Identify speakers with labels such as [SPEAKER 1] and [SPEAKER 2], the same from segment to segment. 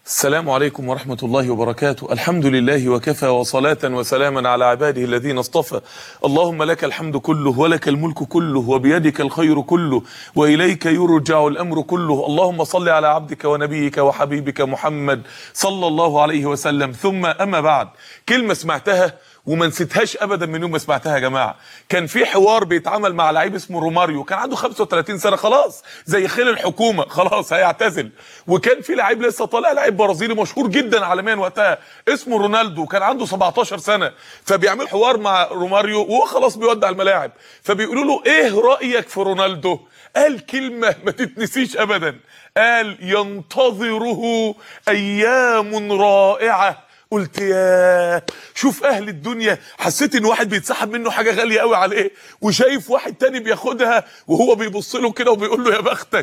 [SPEAKER 1] السلام عليكم ورحمة الله وبركاته. الحمد لله وكفى وصلاة وسلاما على عباده الذين اصطفى. اللهم لك الحمد كله ولك الملك كله وبيدك الخير كله وإليك يرجع الأمر كله. اللهم صل على عبدك ونبيك وحبيبك محمد صلى الله عليه وسلم. ثم أما بعد، كلمة سمعتها وما نسيتهاش ابدا من يوم ما سمعتها يا جماعه. كان في حوار بيتعمل مع لعيب اسمه روماريو، كان عنده 35 سنه، خلاص زي خيل الحكومه، خلاص هيعتزل. وكان في لعيب لسه طالع، لعيب برازيلي مشهور جدا عالميا وقتها اسمه رونالدو، كان عنده 17 سنه. فبيعمل حوار مع روماريو وهو خلاص بيودع الملاعب، فبيقولوا له ايه رايك في رونالدو؟ قال كلمه ما تتنسيش ابدا، قال ينتظره ايام رائعه. قلت يا شوف اهل الدنيا، حسيت ان واحد بيتسحب منه حاجه غاليه قوي عليه، وشايف واحد تاني بياخدها وهو بيبص له كده وبيقول له يا بختك،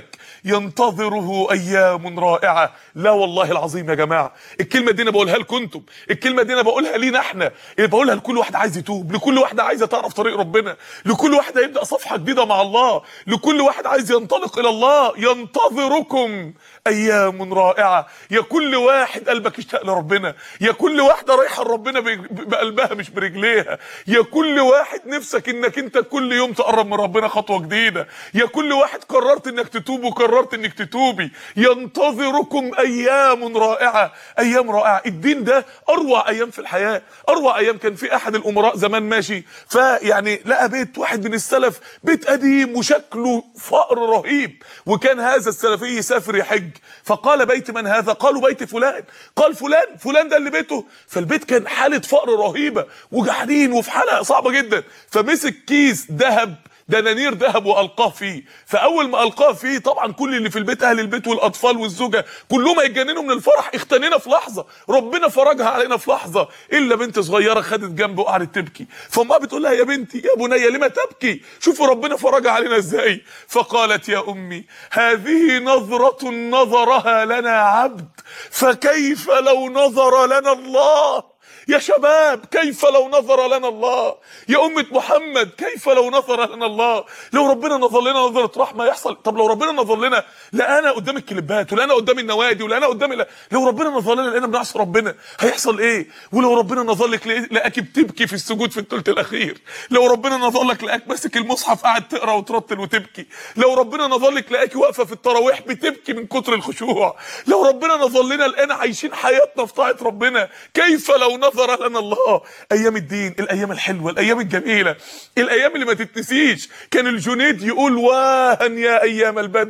[SPEAKER 1] ينتظره ايام رائعه. لا والله العظيم يا جماعه، الكلمه دي انا بقولها لكم انتم، الكلمه دي انا بقولها لينا احنا، بقولها لكل واحد عايز يتوب، لكل واحده عايزه تعرف طريق ربنا، لكل واحده يبدا صفحه جديده مع الله، لكل واحد عايز ينطلق الى الله. ينتظركم ايام رائعه. يا كل واحد قلبك اشتاق لربنا، يا كل واحده رايحه لربنا بقلبها مش برجليها، يا كل واحد نفسك انك انت كل يوم تقرب من ربنا خطوه جديده، يا كل واحد قررت انك تتوب وقررت انك تتوبي. ينتظركم ايام رائعه، ايام رائعه. الدين ده اروع ايام في الحياه، اروع ايام. كان في احد الامراء زمان ماشي، فيعني لقى بيت واحد من السلف، بيت قديم وشكله فقر رهيب، وكان هذا السلفي يسافر يحج، فقال بيت من هذا؟ قالوا بيت فلان. قال فلان ده اللي بيته. فالبيت كان حاله فقر رهيبه وجعانين وفي حاله صعبه جدا، فمسك كيس ذهب، دنانير ذهب، والقاه فيه. فاول ما القاه فيه طبعا كل اللي في البيت، اهل البيت والاطفال والزوجه، كلهم هيتجننوا من الفرح. اختنينا في لحظه، ربنا فرجها علينا في لحظه، الا بنت صغيره خدت جنبه وقعدت تبكي. فامها بتقول لها يا بنتي يا بني لما تبكي؟ شوفوا ربنا فرجها علينا ازاي. فقالت يا امي هذه نظره نظرها لنا عبد، فكيف لو نظر لنا الله؟ يا شباب كيف لو نظر لنا الله؟ يا أمة محمد كيف لو نظر لنا الله؟ لو ربنا نظر لنا نظرة رحمة يحصل. طب لو ربنا نظر لنا لقانا قدام الكليبات ولقانا قدام النوادي ولقانا قدام لو ربنا نظر لنا لقينا بنعصي ربنا هيحصل ايه؟ ولو ربنا نظر لك لقاك بتبكي في السجود في الثلث الاخير، لو ربنا نظر لك لقاك ماسك المصحف قاعد تقرا وترتل وتبكي، لو ربنا نظر لك لقاك واقفه في التراويح بتبكي من كتر الخشوع، لو ربنا نظر لنا لقينا عايشين حياتنا في طاعه ربنا، كيف لو نظر لنا الله؟ ايام الدين، الايام الحلوه، الايام الجميله، الايام اللي ما تتنسيش. كان الجنيد يقول واهن يا ايام البدر،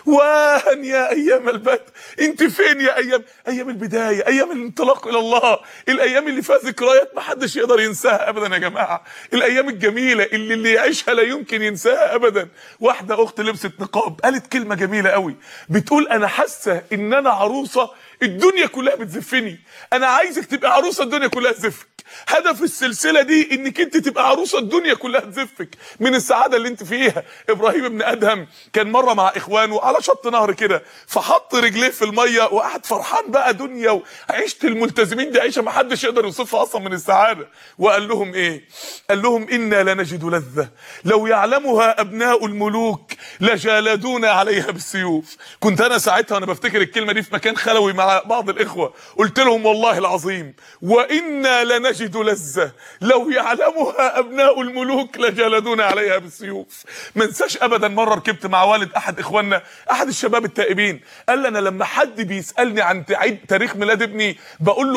[SPEAKER 1] واهن يا ايام البدر. انت فين يا ايام البدايه، ايام الانطلاق الى الله، الايام اللي فيها ذكريات ما حدش يقدر ينساها ابدا يا جماعه، الايام الجميله اللي يعيشها لا يمكن ينساها ابدا. واحده اخت لبست نقاب قالت كلمه جميله قوي، بتقول انا حاسه ان انا عروسه الدنيا كلها بتزفني، انا عايزك تبقى عروسه الدنيا كلها تزفك. هدف السلسله دي انك انت تبقى عروسه الدنيا كلها تزفك من السعاده اللي انت فيها. ابراهيم بن ادهم كان مره مع اخوانه على شط نهر كده، فحط رجليه في الميه وقعد فرحان بقى دنيا، وعيشه الملتزمين دي عيشه ما حدش يقدر يوصفها اصلا من السعاده. وقال لهم ايه؟ قال لهم انا لنجد لذه لو يعلمها ابناء الملوك لجالدونا عليها بالسيوف. كنت انا ساعتها وانا بفتكر الكلمه دي في مكان خلوي مع بعض الاخوه، قلت لهم والله العظيم وانا لنجد لذة لو يعلمها ابناء الملوك لجلدونا عليها بالسيوف. ما انساش ابدا مره ركبت مع والد احد اخواننا، احد الشباب التائبين، قال لي انا لما حد بيسالني عن تاريخ ميلاد ابني بقول له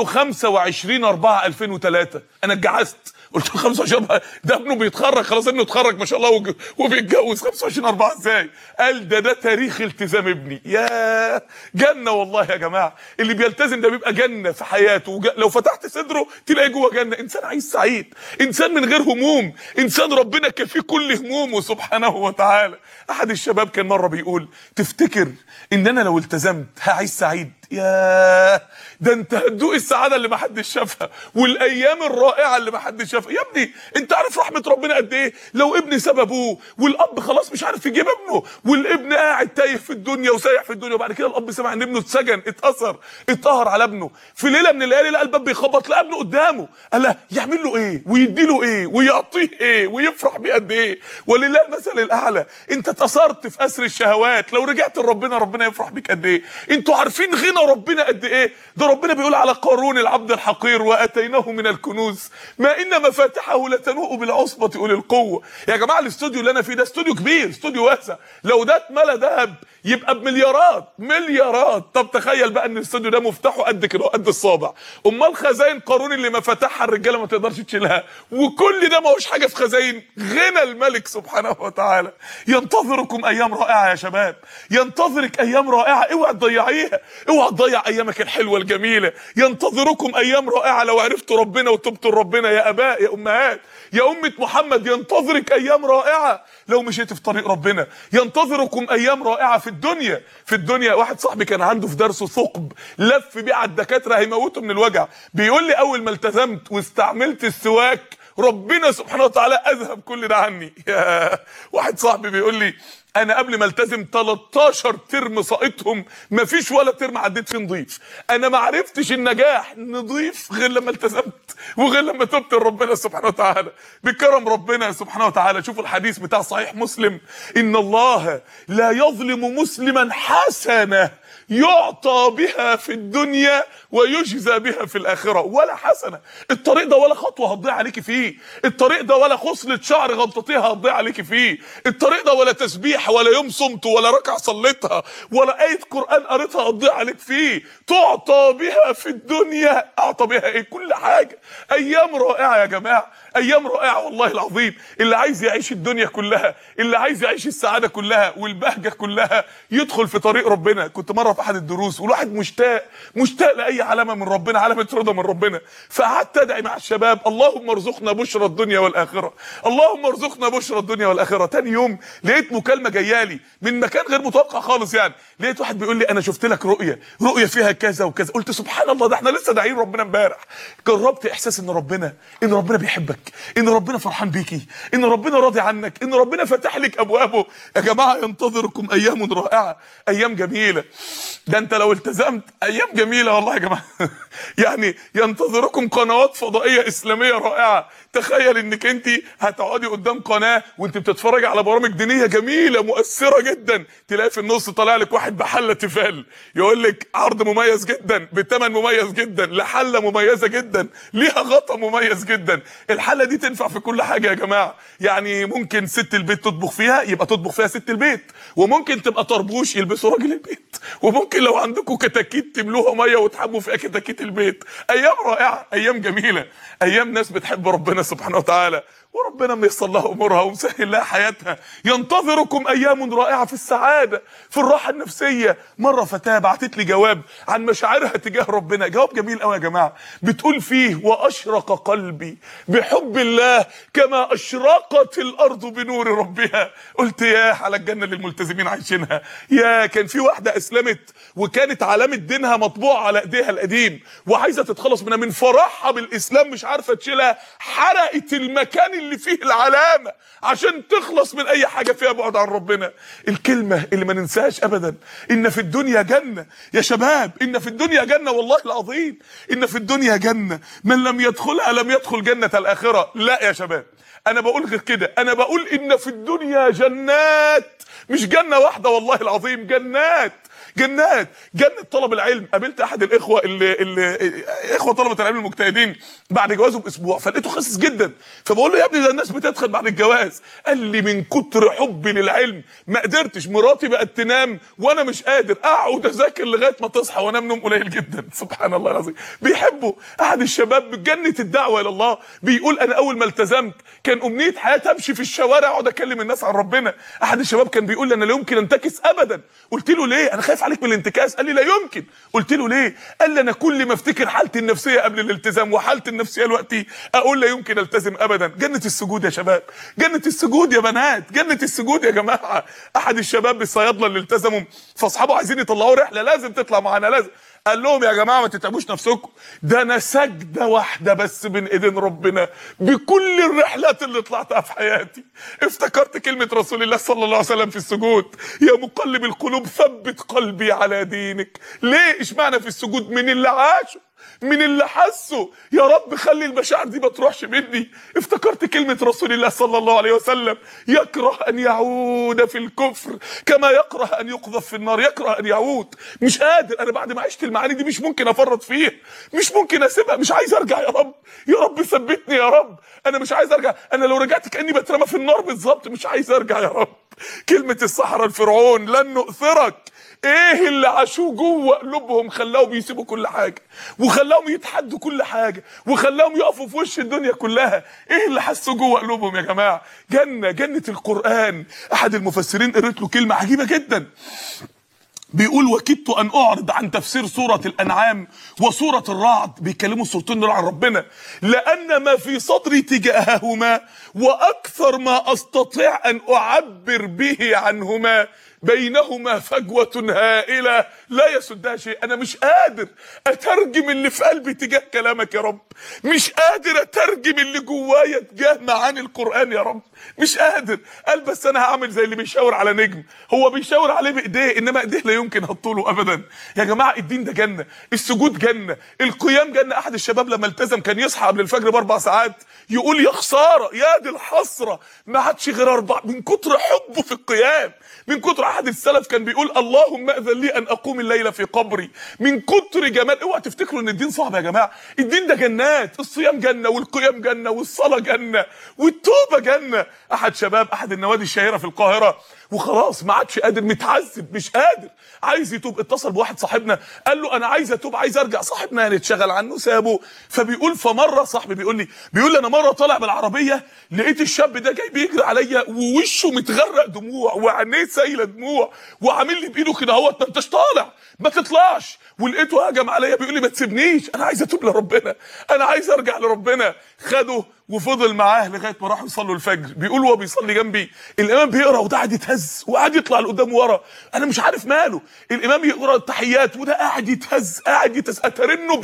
[SPEAKER 1] 25/4/2003. انا اتجعزت، قلت له 25 ده ابنه بيتخرج خلاص، ابنه اتخرج ما شاء الله وبيتجوز، 25/4 ازاي؟ قال ده تاريخ التزام ابني. يا جنه والله يا جماعه، اللي بيلتزم ده بيبقى جنه في حياته، لو فتحت صدره تلاقي جوه جنه. انسان عايش سعيد، انسان من غير هموم، انسان ربنا كفيه كل همومه سبحانه وتعالى. احد الشباب كان مره بيقول تفتكر ان انا لو التزمت هعيش سعيد؟ يا ده انت هتدوق السعاده اللي ما حدش شافها، والايام الرائعه اللي ما حدش شافها. يا ابني انت عارف رحمه ربنا قد ايه؟ لو ابني ساب ابوه والاب خلاص مش عارف يجيب ابنه، والابن قاعد تايه في الدنيا وسايح في الدنيا، وبعد كده الاب سمع ان ابنه اتسجن، اتقهر على ابنه، في ليله من الليالي لقى الباب بيخبط، لقى ابنه قدامه، قال له يعمل له ايه ويدي له ايه ويعطيه ايه ويفرح بيه قد ايه؟ ولله المثل الاعلى. انت اتأثرت في اسر الشهوات، لو رجعت لربنا ربنا يفرح بيك قد ايه؟ انتوا عارفين غنى ربنا قد ايه؟ ده ربنا بيقول على قارون العبد الحقير واتيناه من الكنوز ما ان مفاتحه لتنوء بالعصبة اولي القوه. يا جماعه الاستوديو اللي انا فيه ده استوديو كبير، استوديو واسع، لو ده اتملى ذهب يبقى بمليارات مليارات. طب تخيل بقى ان الاستوديو ده مفتاحه قد كده قد الصابع، امال خزاين قارون اللي مفاتحها الرجاله ما تقدرش تشيلها، وكل ده ما هوش حاجه في خزاين غنى الملك سبحانه وتعالى. ينتظركم ايام رائعه يا شباب، ينتظرك ايام رائعه، اوعى تضيعيها، اوعى تضيع ايامك الحلوه الجميله. ينتظركم ايام رائعه لو عرفتوا ربنا وتبتوا لربنا يا اباء يا امهات يا امه محمد. ينتظرك ايام رائعه لو مشيت في طريق ربنا. ينتظركم ايام رائعه في الدنيا. في الدنيا واحد صاحبي كان عنده في درسه ثقب لف بيه على الدكاتره هيموته من الوجع، بيقول لي اول ما التزمت واستعملت السواك ربنا سبحانه وتعالى اذهب كل ده عني. واحد صاحبي بيقول لي انا قبل ما التزم 13 ترم ساقطهم، مفيش ولا ترم عديت فيه نضيف. انا ما عرفتش النجاح نضيف غير لما التزمت وغير لما تبت لربنا سبحانه وتعالى بكرم ربنا سبحانه وتعالى. شوفوا الحديث بتاع صحيح مسلم، ان الله لا يظلم مسلما حسنه يعطى بها في الدنيا ويجزى بها في الاخره. ولا حسنه، الطريق ده ولا خطوه هتضيع عليكي فيه، الطريق ده ولا خصله شعر غلطتيها هتضيع عليكي فيه، الطريق ده ولا تسبيح ولا يوم صمت ولا ركعه صليتها ولا ايه قران قريتها هتضيع عليك فيه. تعطى بها في الدنيا، اعطى بها ايه؟ كل حاجه. ايام رائعه يا جماعه، ايام رائعه والله العظيم. اللي عايز يعيش الدنيا كلها، اللي عايز يعيش السعاده كلها والبهجه كلها، يدخل في طريق ربنا. كنت مره في احد الدروس والواحد مشتاق لاي علامه من ربنا، علامه رضا من ربنا، فقعدت ادعي مع الشباب اللهم ارزقنا بشرى الدنيا والاخره، اللهم ارزقنا بشرى الدنيا والاخره. تاني يوم لقيت مكالمه جايالي من مكان غير متوقع خالص، يعني لقيت واحد بيقول لي انا شفت لك رؤيه فيها كذا وكذا. قلت سبحان الله، ده احنا لسه داعين ربنا امبارح. جربت احساس ان ربنا بيحبك، ان ربنا فرحان بيكي، ان ربنا راضي عنك، ان ربنا فتح لك ابوابه. يا جماعه ينتظركم ايام رائعه، ايام جميله. ده انت لو التزمت ايام جميله والله يا جماعه. يعني ينتظركم قنوات فضائيه اسلاميه رائعه. تخيل انك انت هتقعدي قدام قناه وانت بتتفرجي على برامج دينيه جميله مؤثره جدا، تلاقي في النص طالع لك واحد بحله تيفال يقول لك عرض مميز جدا بثمن مميز جدا لحله مميزه جدا ليها غطا مميز جدا. الحله دي تنفع في كل حاجه يا جماعه. يعني ممكن ست البيت تطبخ فيها يبقى تطبخ فيها ست البيت، وممكن تبقى طربوش يلبسوا راجل البيت، وممكن لو عندكم كتاكيت تملوها ميه وتحموا فيها كتاكيت البيت. ايام رائعه، ايام جميله، ايام ناس بتحب ربنا سبحانه وتعالى وربنا ميسر لها امورها ومسهل لها حياتها. ينتظركم ايام رائعه في السعاده، في الراحه النفسيه. مره فتاه بعتت لي جواب عن مشاعرها تجاه ربنا، جواب جميل قوي يا جماعه، بتقول فيه واشرق قلبي بحب الله كما اشرقت الارض بنور ربها. قلت يا على الجنه اللي الملتزمين عايشينها. يا كان في واحده اسلمت وكانت علامه دينها مطبوعه على ايديها القديم وعايزه تتخلص منها، من فرحها بالاسلام مش عارفه تشيلها، حرقت المكان اللي فيه العلامه عشان تخلص من اي حاجه فيها بعد عن ربنا. الكلمه اللي ما ننساهاش ابدا، ان في الدنيا جنه يا شباب، ان في الدنيا جنه والله العظيم، ان في الدنيا جنه من لم يدخلها لم يدخل جنه الاخره. لا يا شباب انا بقول غير كده، انا بقول ان في الدنيا جنات، مش جنه واحده والله العظيم، جنات جنات. جنة طلب العلم. قابلت احد الاخوه اخوه طلبه العلم المجتهدين بعد جوازه باسبوع، فلقيته خاسس جدا، فبقول له يا ابني ده الناس بتدخل بعد الجواز. قال لي من كتر حبي للعلم ما قدرتش، مراتي بقت تنام وانا مش قادر اقعد اذاكر لغايه ما تصحى وانام نوم قليل جدا. سبحان الله العظيم، بيحبوا. احد الشباب بجنه الدعوه الى الله بيقول انا اول ما التزمت كان امنيه حياتي امشي في الشوارع اقعد اكلم الناس عن ربنا. احد الشباب كان بيقول لي انا لا يمكن انتكس ابدا. قلت له ليه؟ انا خايف عليك من الانتكاس. قال لي لا يمكن. قلت له ليه؟ قال لي انا كل ما افتكر حالتي النفسيه قبل الالتزام وحالتي النفسيه دلوقتي اقول لا يمكن التزم ابدا. جنه السجود يا شباب، جنه السجود يا بنات، جنه السجود يا جماعه. احد الشباب بالصيادله اللي التزموا فاصحابه عايزين يطلعوه رحله، لازم تطلع معانا لازم. قال لهم يا جماعه ما تتعبوش نفسكم، ده انا سجده واحده بس بين ايدين ربنا بكل الرحلات اللي طلعتها في حياتي. افتكرت كلمه رسول الله صلى الله عليه وسلم في السجود: يا مقلب القلوب ثبت قلبي على دينك. ليه؟ اشمعنى في السجود؟ من اللي عاشه، من اللي حسه. يا رب خلي المشاعر دي ما تروحش مني. افتكرت كلمه رسول الله صلى الله عليه وسلم: يكره ان يعود في الكفر كما يكره ان يقذف في النار. يكره ان يعود، مش قادر. انا بعد ما عشت المعاني دي مش ممكن افرط فيها، مش ممكن اسيبها، مش عايز ارجع. يا رب يا رب ثبتني يا رب، انا مش عايز ارجع. انا لو رجعت كاني بترمى في النار بالظبط، مش عايز ارجع يا رب. كلمه السحرة الفرعون: لن نؤثرك. ايه اللي عاشوه جوه قلوبهم خلاهم يسيبوا كل حاجه، وخلاهم يتحدوا كل حاجه، وخلاهم يقفوا في وش الدنيا كلها؟ ايه اللي حسوا جوه قلوبهم يا جماعه؟ جنه القران. احد المفسرين قريت له كلمه عجيبه جدا، بيقول: وكدت ان اعرض عن تفسير سوره الانعام وسوره الرعد، بيتكلموا السورتين دول عن ربنا، لان ما في صدري تجاههما واكثر ما استطيع ان اعبر به عنهما بينهما فجوة هائلة لا يسدها شيء. انا مش قادر اترجم اللي في قلبي تجاه كلامك يا رب، مش قادر اترجم اللي جوايا تجاه معاني القرآن يا رب، مش قادر. قال بس انا هعمل زي اللي بيشاور على نجم، هو بيشاور عليه بايديه انما ايديه لا يمكن هتطوله ابدا. يا جماعه الدين ده جنه، السجود جنه، القيام جنه. احد الشباب لما التزم كان يصحى قبل الفجر ب4 ساعات، يقول يا خساره، يا دي الحسره، ما عادش غير 4 من كتر حبه في القيام، من كتر. احد السلف كان بيقول: اللهم اذن لي ان اقوم الليله في قبري، من كتر جمال. اوعى تفتكروا ان الدين صعب يا جماعه، الدين ده جنات. الصيام جنه، والقيام جنه، والصلاه جنه، والتوبه جنه. احد شباب احد النوادي الشهيره في القاهره وخلاص ما عادش قادر، متعذب مش قادر، عايز يتوب. اتصل بواحد صاحبنا قال له انا عايز اتوب، عايز ارجع. صاحبنا هنتشغل عنه سابه. فبيقول فمره صاحبي بيقول لي انا مره طالع بالعربيه لقيت الشاب ده جاي بيجري عليا ووشه متغرق دموع وعينيه سايله دموع وعامل لي بايده كده اهوت: ما انتش طالع، ما تطلعش. ولقيته هجم عليا بيقول لي ما تسيبنيش، انا عايز اتوب لربنا، انا عايز ارجع لربنا. خده وفضل معاه لغايه ما راحوا يصلوا الفجر. بيقول وهو بيصلي جنبي الامام بيقرا وده قاعد يتهز وقاعد يطلع لقدام ورا، انا مش عارف ماله. الامام يقرا التحيات وده قاعد يتهز قاعد يتهز، اترنه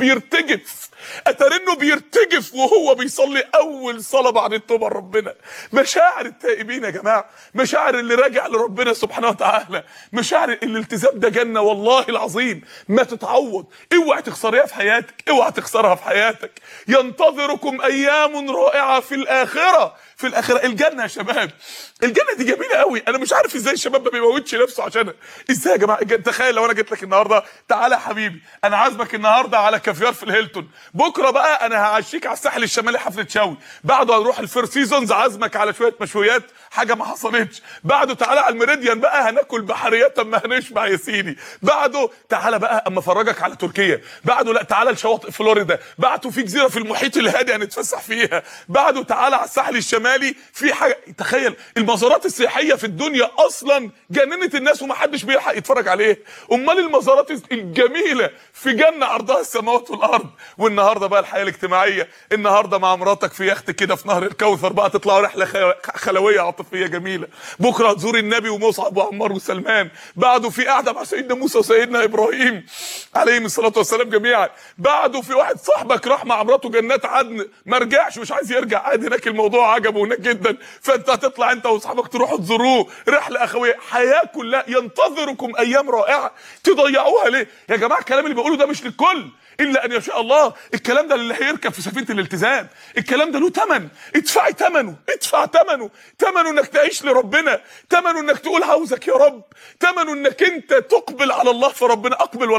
[SPEAKER 1] بيرتجف وهو بيصلي اول صلاه بعد التوبه لربنا. مشاعر التائبين يا جماعه، مشاعر اللي راجع لربنا سبحانه وتعالى، مشاعر الالتزام ده جنه والله العظيم ما تتعوض. اوعى تخسريها في حياتك، اوعى تخسرها في حياتك. ينتظركم ايام رائعه في الاخره، في الاخره. الجنه يا شباب، الجنه دي جميله قوي. انا مش عارف ازاي الشباب ما بيموتش نفسه عشانها. ازاي يا جماعه؟ تخيل لو انا جيت لك النهارده: تعالى يا حبيبي انا عازمك النهارده على كافيار في الهيلتون، بكره بقى انا هعشيك على الساحل الشمالي حفله شوي، بعده هنروح الفير سيزونز عازمك على شويه مشويات حاجه ما حصلتش، بعده تعالى على الميريديان بقى هناكل بحريات اما هنشبع يا سيدي، بعده تعالى بقى اما افرجك على تركيا، بعده لا تعالى لشواطئ فلوريدا، بعده في جزيره في المحيط الهادي هنتفسح فيها، بعده تعالى على الساحل الشمالي في حاجه. تخيل المزارات السياحيه في الدنيا اصلا جننت الناس ومحدش بيلحق يتفرج عليها، امال المزارات الجميله في جنه عرضها السماوات والارض. والنهارده بقى الحياه الاجتماعيه، النهارده مع مراتك في يخت كده في نهر الكوثر بقى تطلعوا رحله خلويه عاطفيه جميله، بكره تزور النبي ومصعب وعمار وسلمان، بعده في قاعده مع سيدنا موسى وسيدنا ابراهيم عليهم الصلاه والسلام جميعا، بعده في واحد صاحبك راح مع مراته جنات عدن ما رجعش مش عايز يرجع، قاعد هناك الموضوع عجبه هناك جدا، فانت هتطلع انت واصحابك تروحوا تزوروه رحله اخويه. حياه كلها ينتظركم ايام رائعه، تضيعوها ليه يا جماعه؟ الكلام اللي بقوله ده مش للكل الا ان يشاء الله، الكلام ده اللي هيركب في سفينه الالتزام، الكلام ده له ثمن، ادفع ثمنه انك تعيش لربنا، ثمنه انك تقول عاوزك يا رب، ثمنه انك انت تقبل على الله فربنا. اقبل ولا تخف،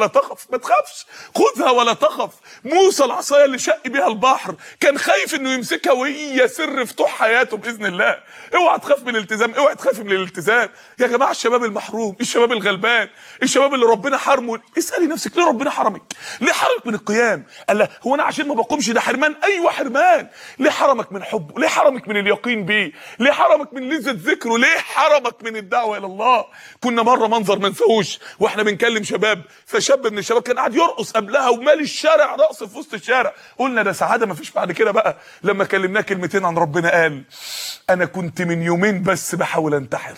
[SPEAKER 1] ما تخافش، خذها ولا تخف. موسى العصايه اللي شق بيها البحر كان خايف انه يمسكها وهي سر فتوح حياته باذن الله. اوعى تخاف من الالتزام، اوعى تخاف من الالتزام يا جماعه. الشباب المحروم، الشباب الغلبان، الشباب اللي ربنا حرمه، اسالي نفسك ليه ربنا حرمك؟ ليه حرمك من القيام؟ قال لا هو انا عشان ما بقومش ده حرمان؟ ايوه حرمان. ليه حرمك من حبه؟ ليه حرمك من اليقين بيه؟ ليه حرمك من لذة ذكره؟ ليه حرمك من الدعوه الى الله؟ كنا مره منظر ما نساهوش واحنا بنكلم شباب، فشاب من الشباب كان قاعد يرقص قبلها ومال الشارع رقص في وسط الشارع. قلنا ده سعاده ما فيش بعد كده بقى. لما كلمناه كلمتين عن ربنا قال انا كنت من يومين بس بحاول انتحر.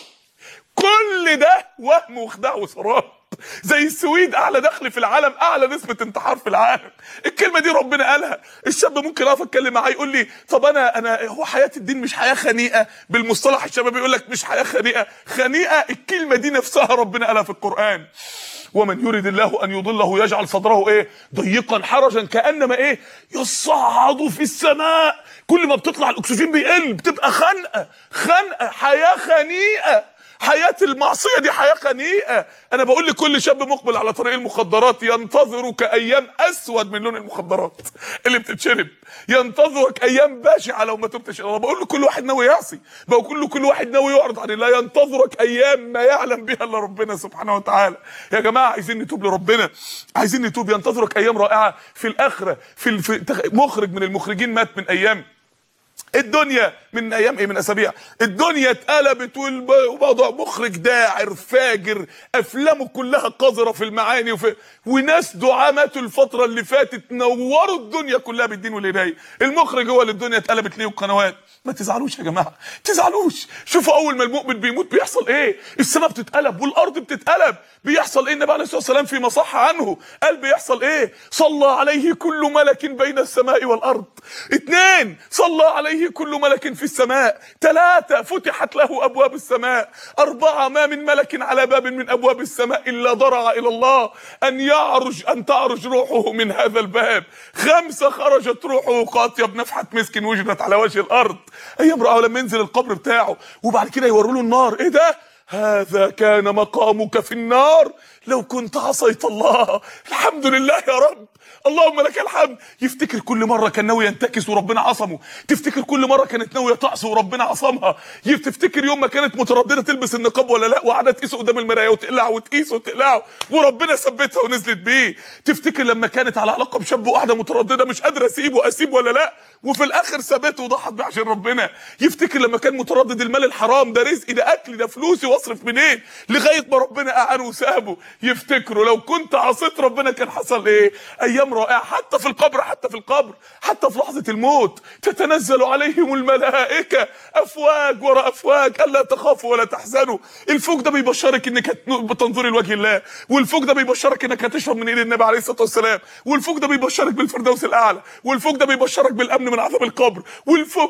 [SPEAKER 1] كل ده وهم وخداع وسراب. زي السويد اعلى دخل في العالم، اعلى نسبه انتحار في العالم. الكلمه دي ربنا قالها. الشاب ممكن اقف اتكلم معاه يقول لي طب انا هو حياه الدين مش حياه خنيئه؟ بالمصطلح الشباب يقول لك مش حياه خنيئه. خنيئه الكلمه دي نفسها ربنا قالها في القران. ومن يريد الله ان يضله يجعل صدره ايه؟ ضيقا حرجا كانما ايه؟ يصعد في السماء. كل ما بتطلع الاكسجين بيقل، بتبقى خنقه. حياه خنيئه. حياة المعصية دي حياة خنيئة. أنا بقول لكل شاب مقبل على طريق المخدرات ينتظرك أيام أسود من لون المخدرات اللي بتتشرب. ينتظرك أيام بشعة لو ما تبتش. أنا بقول لكل واحد ناوي يعصي، بقول لكل واحد ناوي يعرض عن الله. ينتظرك أيام ما يعلم بها إلا ربنا سبحانه وتعالى. يا جماعة عايزين نتوب لربنا، عايزين نتوب. ينتظرك أيام رائعة في الآخرة. مخرج من المخرجين مات من أيام الدنيا، من ايام ايه؟ من اسابيع. الدنيا اتقلبت والموضوع مخرج داعر فاجر، افلامه كلها قذره في المعاني وناس دعاة ماتوا الفتره اللي فاتت نوروا الدنيا كلها بالدين والهدايه. المخرج هو اللي الدنيا اتقلبت ليه والقنوات. ما تزعلوش يا جماعه، تزعلوش. شوفوا اول ما المؤمن بيموت بيحصل ايه؟ السماء بتتقلب والارض بتتقلب. بيحصل ايه؟ النبي عليه الصلاه والسلام فيما صح عنه قال بيحصل ايه؟ صلى عليه كل ملك بين السماء والارض. 2 صلى عليه كل ملك في السماء. 3 فتحت له ابواب السماء. 4 ما من ملك على باب من ابواب السماء الا ضرع الى الله ان تعرج روحه من هذا الباب. 5 خرجت روحه قاطيه نفحه مسك وجدت على وجه الارض. ايام رأوا لما ينزل القبر بتاعه وبعد كده يوروا له النار. ايه ده؟ هذا كان مقامك في النار لو كنت عصيت الله. الحمد لله يا رب، اللهم لك الحمد. يفتكر كل مره كان ناوي ينتكس وربنا عصمه. تفتكر كل مره كانت ناويه تعصي وربنا عصمها. تفتكر يوم ما كانت متردده تلبس النقاب ولا لا وقعدت تقيسه قدام المرايه وتقلعه وتقيسه وتقلعه وربنا ثبتها ونزلت بيه. تفتكر لما كانت على علاقه بشاب وقاعده متردده مش قادره اسيب ولا لا وفي الاخر ثبته وضحت بيه عشان ربنا. يفتكر لما كان متردد المال الحرام ده رزقي ده اكلي ده فلوسي واصرف منين لغايه ما ربنا اعانه وسابه. يفتكروا لو كنت عصيت ربنا كان حصل ايه. ايام رائعه حتى في القبر، حتى في لحظه الموت. تتنزل عليهم الملائكه افواج وراء افواج الا تخافوا ولا تحزنوا. الفوج ده بيبشرك انك بتنظري لوجه الله، والفوج ده بيبشرك انك هتشرب من ايد النبي عليه الصلاه والسلام، والفوج ده بيبشرك بالفردوس الاعلى، والفوج ده بيبشرك بالامن من عذاب القبر، والفوج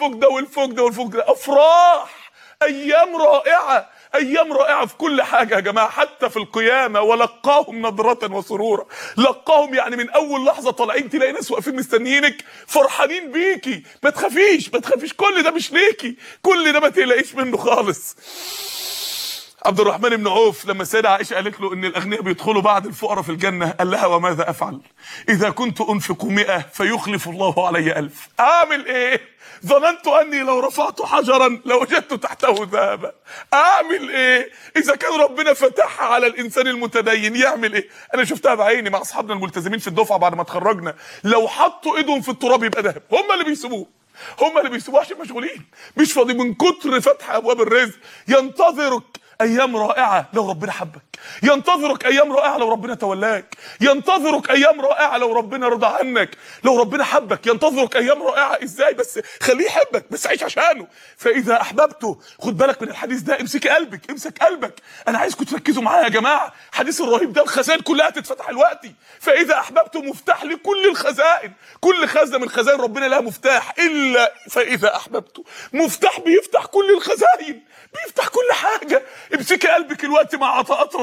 [SPEAKER 1] ده افراح. ايام رائعه، ايام رائعه في كل حاجه يا جماعه، حتى في القيامه. ولقاهم نضره وسرورا. لقاهم يعني من اول لحظه طالعين تلاقي ناس واقفين مستنيينك فرحانين بيكي. ما تخافيش، كل ده مش ليكي، كل ده ما تقلقيش منه خالص. عبد الرحمن بن عوف لما السيدة عائشة قالت له ان الاغنياء بيدخلوا بعد الفقراء في الجنة قال لها وماذا افعل اذا كنت انفق 100 فيخلف الله علي 1000. اعمل ايه؟ ظننت اني لو رفعت حجرا لوجدت تحته ذهبا. اعمل ايه اذا كان ربنا فتحها على الانسان المتدين؟ يعمل ايه؟ انا شفتها بعيني مع اصحابنا الملتزمين في الدفعه بعد ما اتخرجنا، لو حطوا ايدهم في التراب يبقى ذهب. هم اللي بيسيبوه عشان مشغولين مش فاضيين من كتر فتح ابواب الرزق. ينتظرك ايام رائعه لو ربنا حبك، ينتظرك ايام رائعه لو ربنا تولاك، ينتظرك ايام رائعه لو ربنا رضى عنك، لو ربنا حبك. ينتظرك ايام رائعه ازاي؟ بس خليه يحبك، بس عيش عشانه. فاذا احببته، خد بالك من الحديث ده، امسك قلبك. انا عايزكم تركزوا معايا يا جماعه، الحديث الرهيب ده الخزائن كلها تتفتح دلوقتي. فاذا احببته مفتاح لكل الخزائن، كل خزنه من خزائن ربنا لها مفتاح، الا فاذا احببته مفتاح بيفتح كل الخزائن، بيفتح كل حاجه. امسكي قلبك الوقت مع عطاءات ربنا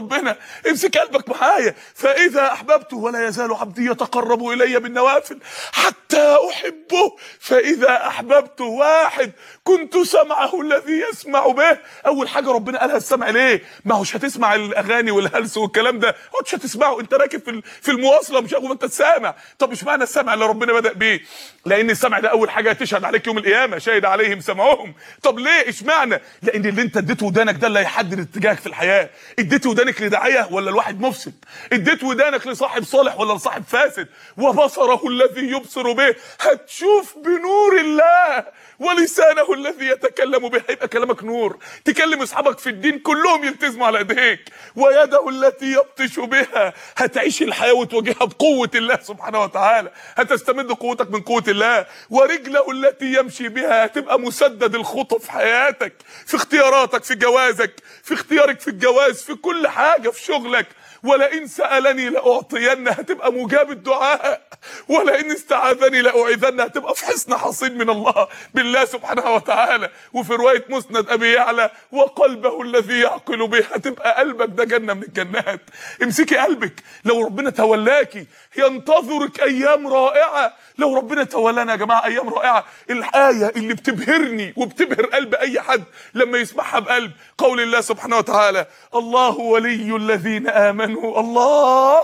[SPEAKER 1] ربنا، امسك قلبك معايا. فاذا احببته ولا يزال عبدي يتقرب الي بالنوافل حتى احبه. فاذا احببته، واحد كنت سمعه الذي يسمع به. اول حاجه ربنا قالها السمع. ليه؟ ما هوش هتسمع الاغاني والهلس والكلام ده، مش هتسمعه، انت راكب في المواصله مش ما انت سامع. طب مش معنى السمع اللي ربنا بدأ بيه؟ لان السمع ده اول حاجه تشهد عليك يوم القيامه، شهد عليهم سمعهم. طب ليه؟ اشمعنى؟ لان اللي انت اديته ودانك ده اللي هيحدد اتجاهك في الحياه. اديت ودانك لداعيه ولا لواحد مفسد؟ اديت ودانك لصاحب صالح ولا لصاحب فاسد؟ وبصره الذي يبصر به، هتشوف بنور الله. ولسانه الذي يتكلم به، هيبقى كلامك نور، تكلم اصحابك في الدين كلهم يلتزموا على ايديك. ويده التي يبطش بها، هتعيش الحياه وتواجهها بقوه الله سبحانه وتعالى، هتستمد قوتك من قوه الله. ورجله التي يمشي بها، هتبقى مسدد الخطى في حياتك، في اختياراتك، في جوازك، في اختيارك في الجواز، في كل حاجه، في شغلك. ولئن سألني لأعطينه، هتبقى مجاب الدعاء. ولئن استعاذني لأعيذنه، هتبقى في حصن حصين من الله، بالله سبحانه وتعالى. وفي رواية مسند أبي يعلى: وقلبه الذي يعقل به، هتبقى قلبك ده جنة من الجنات. امسكي قلبك، لو ربنا تولاكي ينتظرك أيام رائعة. لو ربنا تولانا يا جماعة أيام رائعة. الآية اللي بتبهرني وبتبهر قلب أي حد لما يسمعها بقلب، قول الله سبحانه وتعالى: الله ولي الذين آمنوا، الله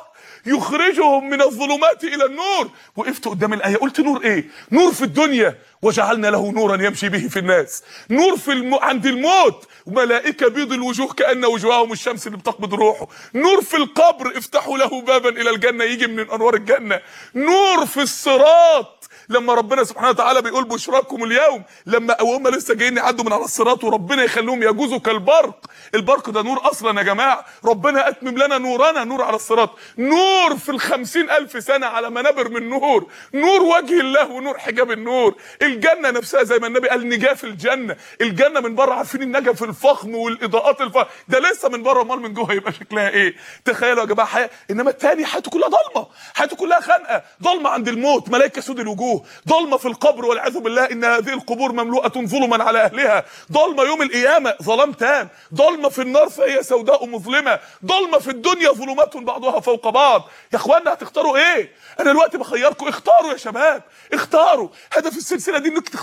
[SPEAKER 1] يخرجهم من الظلمات الى النور. وقفت قدام الايه قلت: نور ايه؟ نور في الدنيا، وجعلنا له نورا يمشي به في الناس. نور عند الموت، وملائكه بيض الوجوه كأن وجوههم الشمس اللي بتقبض روحه. نور في القبر، افتحوا له بابا الى الجنه يجي من انوار الجنه. نور في الصراط، لما ربنا سبحانه وتعالى بيقول: بشراكم اليوم، لما هم لسه جايين يعدوا من على الصراط وربنا يخليهم يجوزوا كالبرق. البرق ده نور اصلا يا جماعه، ربنا اتمم لنا نورنا، نور على الصراط. نور في 50,000 سنه على منابر من نور، نور وجه الله ونور حجاب النور. الجنه نفسها زي ما النبي قال: نجاه في الجنه. الجنه من بره عارفين النجف الفخم والاضاءات ده لسه من بره، امال من جوه هيبقى شكلها ايه؟ تخيلوا يا جماعه حياه. انما الثاني حياته كلها ضلمه، حياته كلها خنقه، ضلمه عند الموت، ملائكه سود الوجوه، ضلمه في القبر والعياذ بالله، ان هذه القبور مملوءه ظلما على اهلها، ضلمه يوم القيامه، ظلام تام، ضلمه في النار فهي سوداء مظلمه، ضلمه في الدنيا، ظلمات بعضها فوق بعض. يا اخوانا هتختاروا ايه؟ انا دلوقتي بخيركم، اختاروا يا شباب، اختاروا. هدف السلسله دي انك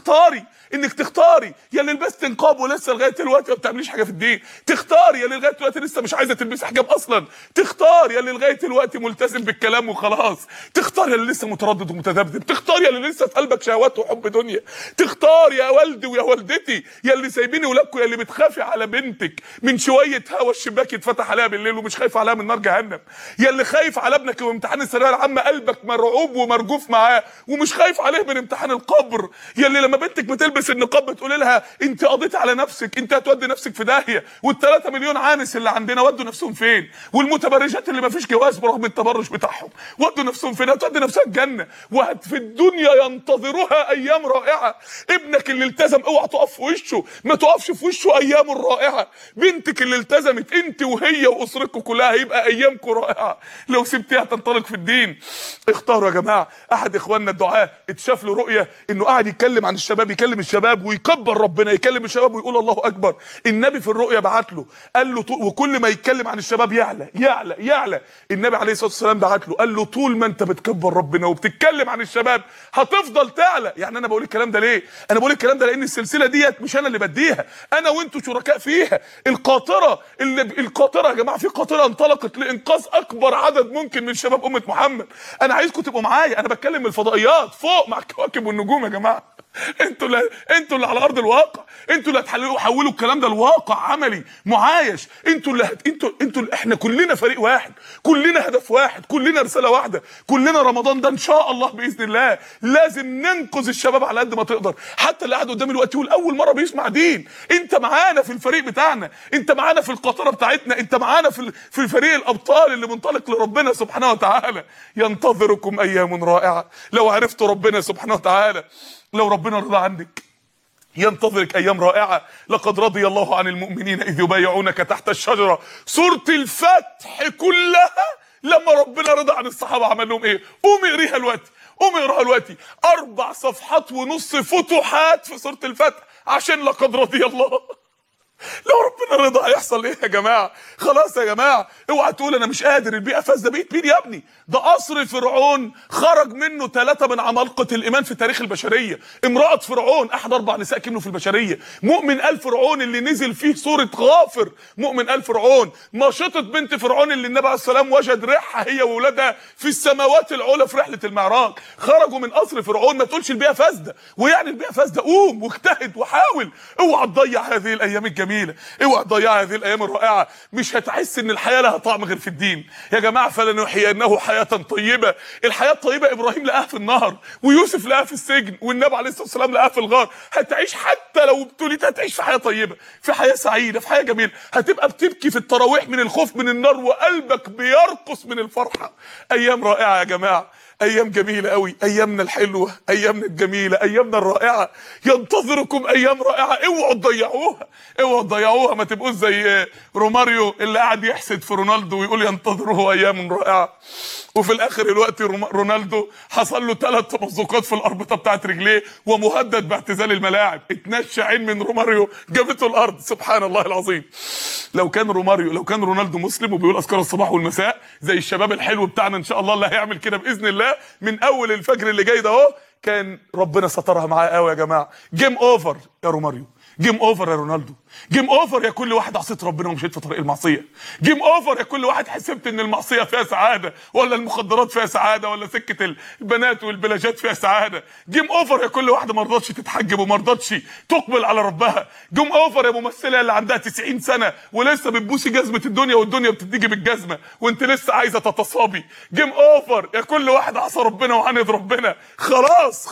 [SPEAKER 1] تختاري يا اللي لبست نقاب ولسه لغايه دلوقتي ما بتعمليش حاجه في الدين، تختاري يا اللي لغايه دلوقتي لسه مش عايزه تلبسي حجاب اصلا، تختاري يا اللي لغايه دلوقتي ملتزم بالكلام وخلاص، تختاري يا اللي لسه متردد ومتذبذب، تختاري يا اللي لسه في قلبك شهوات وحب دنيا، تختاري يا والدي ويا والدتي يا اللي سايبيني ولادكم، يا اللي بتخافي على بنتك من شويه هوا الشباك يتفتح عليها بالليل ومش خايفه عليها من نار جهنم، يا اللي خايف على ابنك وامتحان الثانويه العامه قلبك مرعوب ومرجوف معاه ومش خايف عليه من امتحان القبر، يا اللي لما بنتك بتلبس النقاب بتقول لها انت قضيتي على نفسك، انت هتودي نفسك في داهيه، وال3 مليون عانس اللي عندنا ودوا نفسهم فين؟ والمتبرجات اللي ما فيش جواز برغم التبرج بتاعهم ودوا نفسهم فين؟ هتودي نفسها الجنه، وفي الدنيا ينتظرها ايام رائعه. ابنك اللي التزم اوعى تقف في وشه، ما تقفش في وشه ايام رائعه. بنتك اللي التزمت انت وهي واسرتكم كلها هيبقى ايامكم رائعه لو سبتيها تنطلق في الدين. اختاروا يا جماعه. احد اخواننا الدعاه اتشاف له رؤيه انه قاعد يتكلم عن الشباب، يكلم الشباب ويكبر ربنا، يكلم الشباب ويقول الله اكبر. النبي في الرؤيه بعت له قال له وكل ما يتكلم عن الشباب يعلى يعلى يعلى. النبي عليه الصلاه والسلام بعت له قال له طول ما انت بتكبر ربنا وبتتكلم عن الشباب هتفضل تعلى. يعني انا بقول الكلام ده ليه؟ انا بقول الكلام ده لان السلسله ديت مش انا اللي بديها، انا وانتوا شركاء فيها. القاطره يا جماعه، في قاطره انطلقت لانقاذ اكبر عدد ممكن من شباب امه محمد. انا عايزكم تبقوا معايا، انا بتكلم من الفضائيات فوق مع الكواكب والنجوم يا جماعه. انتوا اللي على ارض الواقع، انتوا اللي هتحولوا الكلام ده لواقع عملي معايش. انتوا اللي احنا كلنا فريق واحد، كلنا هدف واحد، كلنا رساله واحده، كلنا رمضان ده ان شاء الله باذن الله لازم ننقذ الشباب على قد ما تقدر. حتى اللي قاعد قدامي دلوقتي يقول اول مره بيسمع دين، انت معانا في الفريق بتاعنا، انت معانا في القاطره بتاعتنا، انت معانا في فريق الابطال اللي منطلق لربنا سبحانه وتعالى. ينتظركم ايام رائعه. لو عرفتوا ربنا سبحانه وتعالى، لو ربنا رضى عنك ينتظرك ايام رائعه. لقد رضي الله عن المؤمنين اذ يبايعونك تحت الشجره. سوره الفتح كلها لما ربنا رضى عن الصحابه عمل لهم ايه؟ قوم اقريها دلوقتي، قوم اقراها دلوقتي. 4 صفحات ونص فتوحات في سوره الفتح عشان لقد رضي الله. لو ربنا رضى هيحصل ايه يا جماعه؟ خلاص يا جماعه، اوعى تقول انا مش قادر، البيئه فاسده. بيئه مين يا ابني؟ ده قصر فرعون خرج منه 3 من عمالقه الايمان في تاريخ البشريه. امراه فرعون احد 4 نساء كملوا في البشريه. مؤمن ال فرعون اللي نزل فيه سوره غافر، مؤمن ال فرعون. ماشطه بنت فرعون اللي النبي عليه السلام وجد ريحها هي واولادها في السماوات العلى في رحله المعراج، خرجوا من قصر فرعون. ما تقولش البيئه فاسده، ويعني البيئه فاسده قوم واجتهد وحاول. اوعى تضيع هذه الايام الجميله، اوعى تضيع هذه الايام الرائعه. مش هتحس ان الحياه لها طعم غير في الدين يا جماعه. فلنحيينه حياه طيبه. الحياه الطيبه ابراهيم لقاها في النهر، ويوسف لقاها في السجن، والنبي عليه الصلاه والسلام لقاها في الغار. هتعيش حتى لو ابتليت، هتعيش في حياه طيبه، في حياه سعيده، في حياه جميله. هتبقى بتبكي في التراويح من الخوف من النار وقلبك بيرقص من الفرحه. ايام رائعه يا جماعه، ايام جميله قوي، ايامنا الحلوه، ايامنا الجميله، ايامنا الرائعه. ينتظركم ايام رائعه، اوعوا تضيعوها، اوعوا تضيعوها. ما تبقوش زي روماريو اللي قاعد يحسد في رونالدو ويقول ينتظره ايام رائعه، وفي الاخر الوقت رونالدو حصل له 3 تمزقات في الاربطه بتاعت رجليه ومهدد باعتزال الملاعب. اتنشى عين من روماريو جابته الارض. سبحان الله العظيم. لو كان رونالدو مسلم وبيقول اذكار الصباح والمساء زي الشباب الحلو بتاعنا ان شاء الله اللي هيعمل كده باذن الله من اول الفجر اللي جاي ده اهو، كان ربنا سترها معاه قوي يا جماعه. جيم اوفر يا روماريو، جيم اوفر يا رونالدو، جيم اوفر يا كل واحد عصيت ربنا ومشيت في طريق المعصيه، جيم اوفر يا كل واحد حسبت ان المعصيه فيها سعاده ولا المخدرات فيها سعاده ولا سكه البنات والبلاجات فيها سعاده، جيم اوفر يا كل واحده ما رضتش تتحجب وما رضتش تقبل على ربها، جيم اوفر يا ممثله اللي عندها 90 سنه ولسه بتبوسي جزمه الدنيا والدنيا بتديكي بالجزمه وانت لسه عايزه تتصابي، جيم اوفر يا كل واحد عصى ربنا وعاند ربنا. خلاص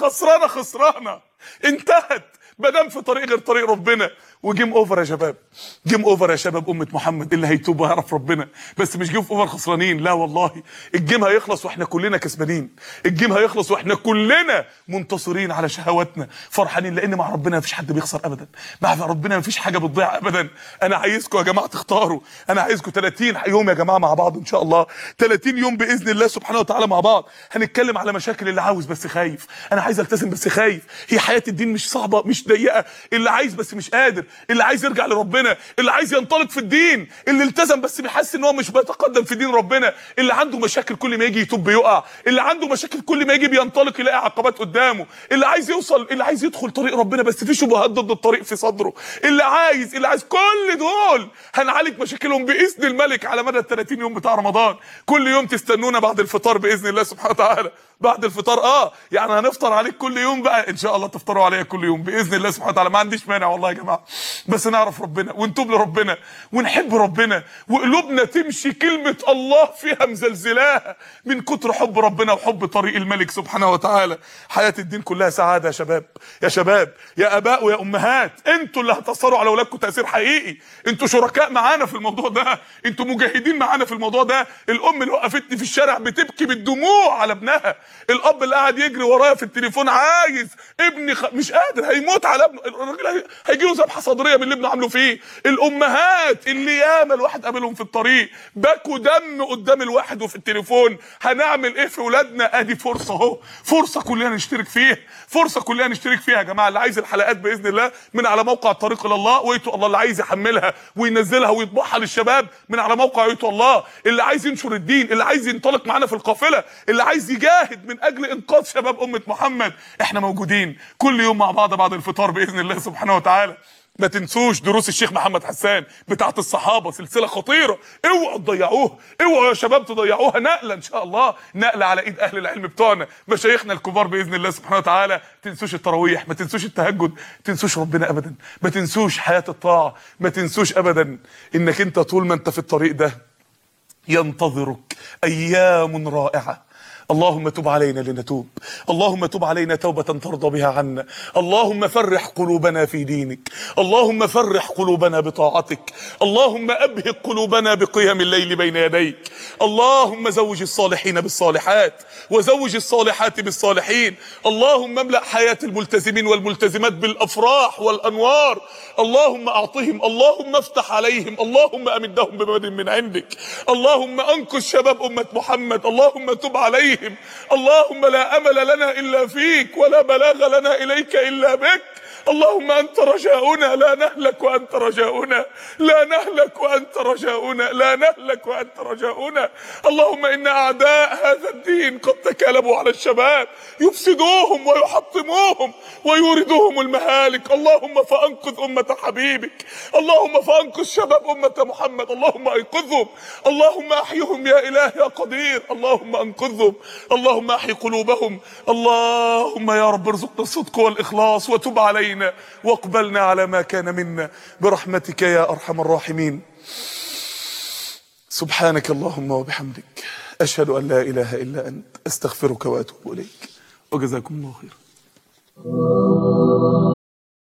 [SPEAKER 1] خسرانه انتهت ما دام في طريق غير طريق ربنا. وجيم اوفر يا شباب، جيم اوفر يا شباب. امه محمد اللي هيتوب ويعرف ربنا، بس مش جيم اوفر خسرانين، لا والله. الجيم هيخلص واحنا كلنا كسبانين، الجيم هيخلص واحنا كلنا منتصرين على شهواتنا فرحانين، لان مع ربنا مفيش حد بيخسر ابدا، مع ربنا مفيش حاجه بتضيع ابدا. انا عايزكم يا جماعه تختاروا، انا عايزكم 30 يوم يا جماعه مع بعض ان شاء الله، 30 يوم باذن الله سبحانه وتعالى مع بعض. هنتكلم على مشاكل اللي عاوز بس خايف، انا عايز التزم بس خايف. هي حياه الدين مش صعبه مش ضيقه، اللي عايز بس مش قادر، اللي عايز يرجع لربنا، اللي عايز ينطلق في الدين، اللي التزم بس بيحس ان هو مش بيتقدم في دين ربنا، اللي عنده مشاكل كل ما يجي يتوب بيقع، اللي عنده مشاكل كل ما يجي بينطلق يلاقي عقبات قدامه، اللي عايز يوصل، اللي عايز يدخل طريق ربنا بس في شبهات ضد الطريق في صدره، اللي عايز كل دول هنعالج مشاكلهم باذن الملك على مدى ال 30 يوم بتاع رمضان. كل يوم تستنونا بعد الفطار باذن الله سبحانه وتعالى، بعد الفطار يعني هنفطر عليك كل يوم بقى ان شاء الله، تفطروا عليا كل يوم باذن الله سبحانه وتعالى. ما عنديش مانع والله يا جماعه، بس نعرف ربنا ونتوب لربنا ونحب ربنا وقلوبنا تمشي كلمه الله فيها مزلزلاها من كتر حب ربنا وحب طريق الملك سبحانه وتعالى. حياه الدين كلها سعاده يا شباب، يا شباب، يا اباء ويا امهات، انتوا اللي هتاثروا على اولادكم تاثير حقيقي، انتوا شركاء معانا في الموضوع ده، انتوا مجاهدين معانا في الموضوع ده. الام اللي وقفتني في الشارع بتبكي بالدموع على ابنها، الاب اللي قاعد يجري ورايا في التليفون عايز ابني مش قادر هيموت على ابنه، الراجل هيجي له ذبحه صدريه من اللي ابنه عامله فيه. الامهات اللي ياما الواحد قابلهم في الطريق بكوا دم قدام الواحد وفي التليفون، هنعمل ايه في ولادنا؟ ادي فرصه اهو، فرصه كلنا نشترك فيها، فرصه كلنا نشترك فيها يا جماعه. اللي عايز الحلقات باذن الله من على موقع الطريق الى الله ويتو الله، اللي عايز يحملها وينزلها ويطبعها للشباب من على موقع يتو الله، اللي عايز ينشر الدين، اللي عايز ينطلق معانا في القافله، اللي عايز يجاهد من اجل انقاذ شباب امه محمد، احنا موجودين كل يوم مع بعض بعد الفطار باذن الله سبحانه وتعالى. ما تنسوش دروس الشيخ محمد حسان بتاعت الصحابه، سلسله خطيره، اوعوا تضيعوها، اوعوا يا شباب تضيعوها. نقله ان شاء الله، نقله على ايد اهل العلم بتوعنا مشايخنا الكبار باذن الله سبحانه وتعالى. ما تنسوش التراويح، ما تنسوش التهجد، ما تنسوش ربنا ابدا، ما تنسوش حياه الطاعه، ما تنسوش ابدا انك انت طول ما انت في الطريق ده ينتظرك ايام رائعه. اللهم تب علينا لنتوب، اللهم تب علينا توبة ترضى بها عنا، اللهم فرح قلوبنا في دينك، اللهم فرح قلوبنا بطاعتك، اللهم أبهق قلوبنا بقيام الليل بين يديك، اللهم زوج الصالحين بالصالحات وزوج الصالحات بالصالحين، اللهم املأ حياة الملتزمين والملتزمات بالأفراح والأنوار، اللهم أعطهم، اللهم افتح عليهم، اللهم أمدهم بمدد من عندك، اللهم أنقذ شباب أمة محمد، اللهم تب عليهم، اللهم لا أمل لنا إلا فيك ولا بلاغ لنا إليك إلا بك، اللهم أنت رجاؤنا، لا نهلك وأنت رجاؤنا، لا نهلك وأنت رجاؤنا، لا نهلك وأنت رجاؤنا. اللهم إن أعداء هذا الدين قد تكالبوا على الشباب يفسدوهم ويحطموهم ويوردوهم المهالك. اللهم فأنقذ أمة حبيبك، اللهم فأنقذ شباب أمة محمد، اللهم أنقذهم، اللهم أحيهم يا إله يا قدير، اللهم أنقذهم، اللهم أحي قلوبهم. اللهم يا رب ارزقنا الصدق والإخلاص وتب علينا واقبلنا على ما كان منا برحمتك يا أرحم الراحمين. سبحانك اللهم وبحمدك، أشهد أن لا إله إلا أنت، أستغفرك وأتوب إليك، وجزاكم الله خيرا.